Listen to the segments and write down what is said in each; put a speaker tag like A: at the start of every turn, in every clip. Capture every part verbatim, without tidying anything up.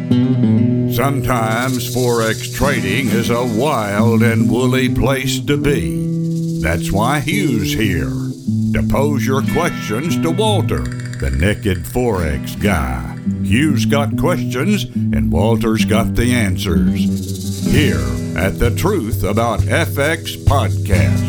A: Sometimes Forex trading is a wild and woolly place to be. That's why Hugh's here, to pose your questions to Walter, the naked Forex guy. Hugh's got questions, and Walter's got the answers. Here at the Truth About F X podcast.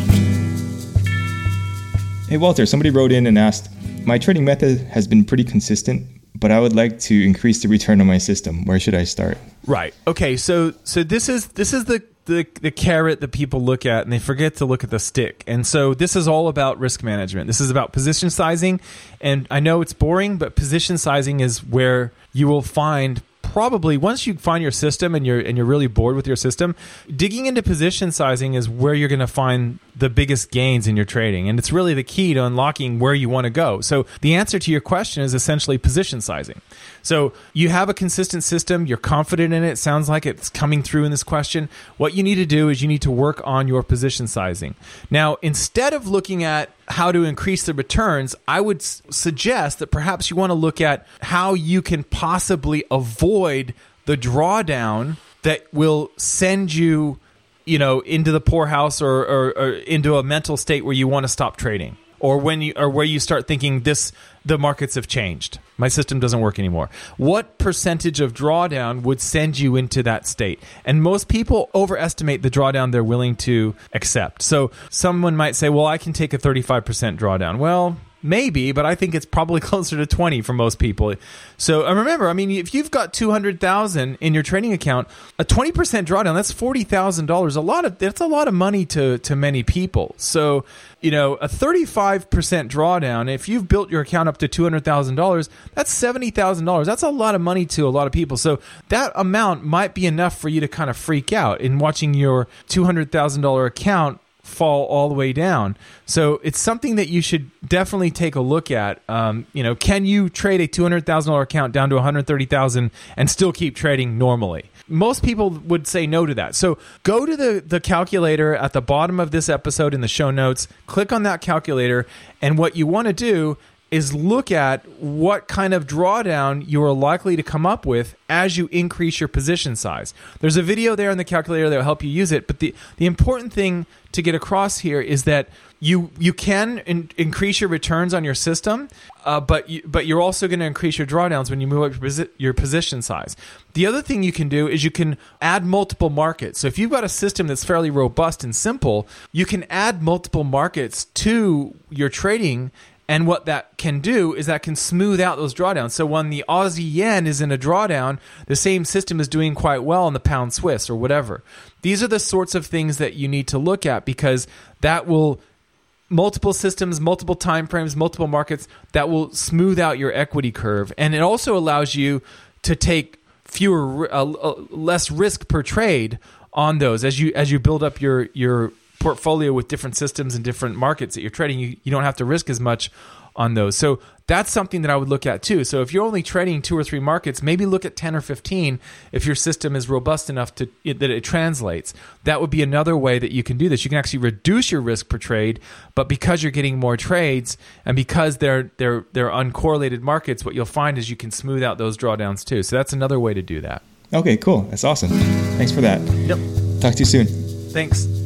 B: Hey Walter, somebody wrote in and asked, my trading method has been pretty consistent, but I would like to increase the return on my system. Where should I start?
C: Right. Okay. So so this is this is the, the the carrot that people look at, and they forget to look at the stick. And so this is all about risk management. This is about position sizing. And I know it's boring, but position sizing is where you will find probably once you find your system and you're and you're really bored with your system, digging into position sizing is where you're going to find the biggest gains in your trading. And it's really the key to unlocking where you want to go. So the answer to your question is essentially position sizing. So you have a consistent system. You're confident in it. Sounds like it's coming through in this question. What you need to do is you need to work on your position sizing. Now, instead of looking at how to increase the returns, I would s- suggest that perhaps you want to look at how you can possibly avoid the drawdown that will send you, you know, into the poorhouse or, or, or into a mental state where you want to stop trading, or when you or where you start thinking this the markets have changed. My system doesn't work anymore. What percentage of drawdown would send you into that state? And most people overestimate the drawdown they're willing to accept. So someone might say, well, I can take a thirty-five percent drawdown. Well, maybe, but I think it's probably closer to twenty for most people. So and remember, I mean, if you've got two hundred thousand dollars in your trading account, a twenty percent drawdown, that's forty thousand dollars. A lot of that's a lot of money to to many people. So, you know, a thirty-five percent drawdown, if you've built your account up to two hundred thousand dollars, that's seventy thousand dollars. That's a lot of money to a lot of people. So that amount might be enough for you to kind of freak out in watching your two hundred thousand dollars account fall all the way down. So it's something that you should definitely take a look at. Um, you know, can you trade a two hundred thousand dollars account down to one hundred thirty thousand dollars and still keep trading normally? Most people would say no to that. So go to the, the calculator at the bottom of this episode in the show notes, click on that calculator, and what you want to do is look at what kind of drawdown you are likely to come up with as you increase your position size. There's a video there in the calculator that will help you use it, but the, the important thing to get across here is that you you can in, increase your returns on your system, uh, but you, but you're also going to increase your drawdowns when you move up your, posi- your position size. The other thing you can do is you can add multiple markets. So if you've got a system that's fairly robust and simple, you can add multiple markets to your trading. And what that can do is that can smooth out those drawdowns. So when the Aussie yen is in a drawdown, the same system is doing quite well in the pound Swiss or whatever. These are the sorts of things that you need to look at, because that will multiple systems, multiple time frames, multiple markets, that will smooth out your equity curve. And it also allows you to take fewer uh, uh, less risk per trade on those as you as you build up your your portfolio with different systems and different markets that you're trading. You, you don't have to risk as much on those. So that's something that I would look at too. So if you're only trading two or three markets, maybe look at ten or fifteen if your system is robust enough to it, that it translates. That would be another way that you can do this. You can actually reduce your risk per trade, but because you're getting more trades and because they're they're they're uncorrelated markets, what you'll find is you can smooth out those drawdowns too. So that's another way to do that.
B: Okay, cool. That's awesome. Thanks for that.
C: Yep.
B: Talk to you soon.
C: Thanks.